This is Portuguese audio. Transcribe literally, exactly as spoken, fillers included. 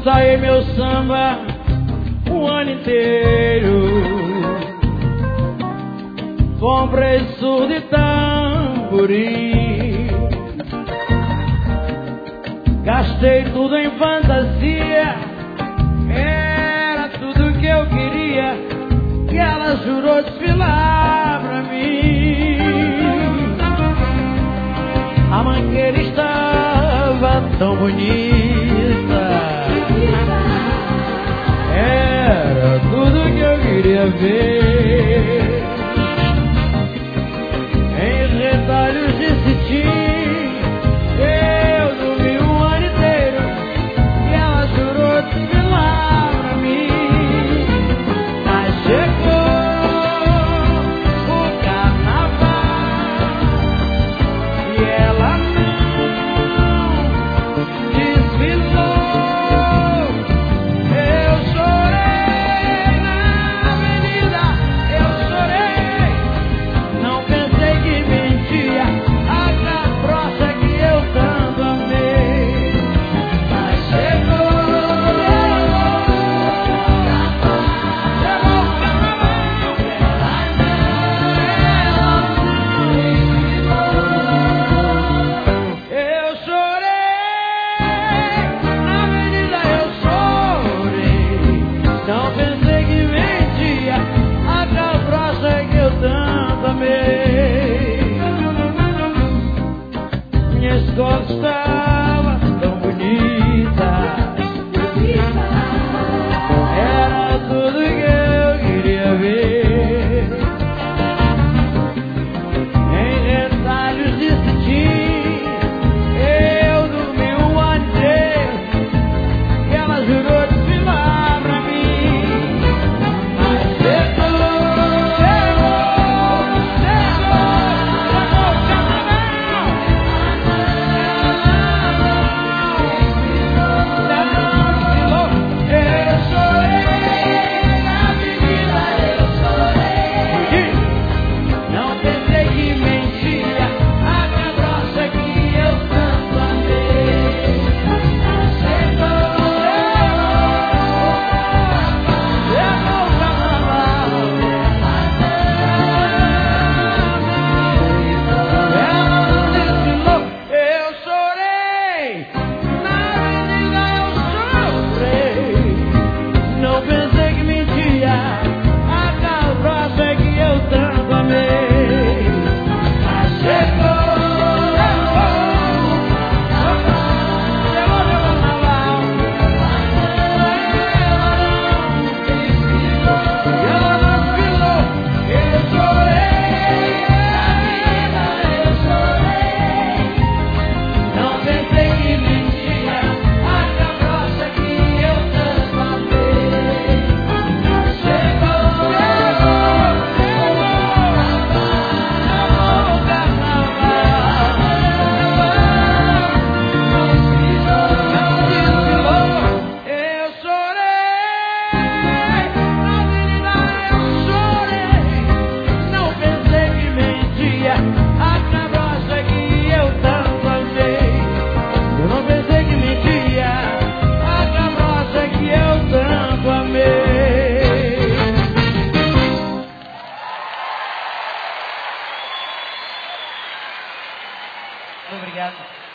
ensaiei meu samba o ano inteiro. Comprei surdo e tamborim, gastei tudo em fantasia, era tudo que eu queria, e ela jurou desfilar pra mim. A mangueira estava tão bonita, era tudo que eu queria ver. Em retalhos de cetim eu dormi o ano inteiro, e ela jurou desfilar pra mim. Mas chegou o carnaval e ela não desfilou. Eu chorei na avenida, eu chorei. Não pensei que mentia a cabrocha que eu tanto amei. Mas chegou, chegou o carnaval, ela não desfilou. Eu chorei na avenida, eu chorei. Não pensei que mentia a cabrocha que eu tanto amei. Minha escola estava tão bonita, era tudo que eu queria ver. Em retalhos de cetim eu dormi o ano inteiro, e ela jurou desfilar pra mim. Mas chegou, chegou, chegou, chegou o carnaval. Eu chorei na avenida, eu chorei. Não pensei que mentia a cabrocha que eu tanto amei. Chegou, chegou o carnaval, ela não desfilou. Eu chorei na avenida, eu chorei. Não pensei que mentia a cabrocha que eu tanto amei. Mas chegou, chegou, chegou meu carnaval, ela não desfilou. Eu chorei na vida, eu chorei. Não pensei que mentia a cabrocha que eu tanto amei. Chegou, chegou, chegou o carnaval, não desfilou. Eu chorei na avenida, eu chorei. Não pensei que mentia a cabrocha que eu tanto amei. Eu não pensei que mentia a cabrocha que eu tanto amei. Obrigado.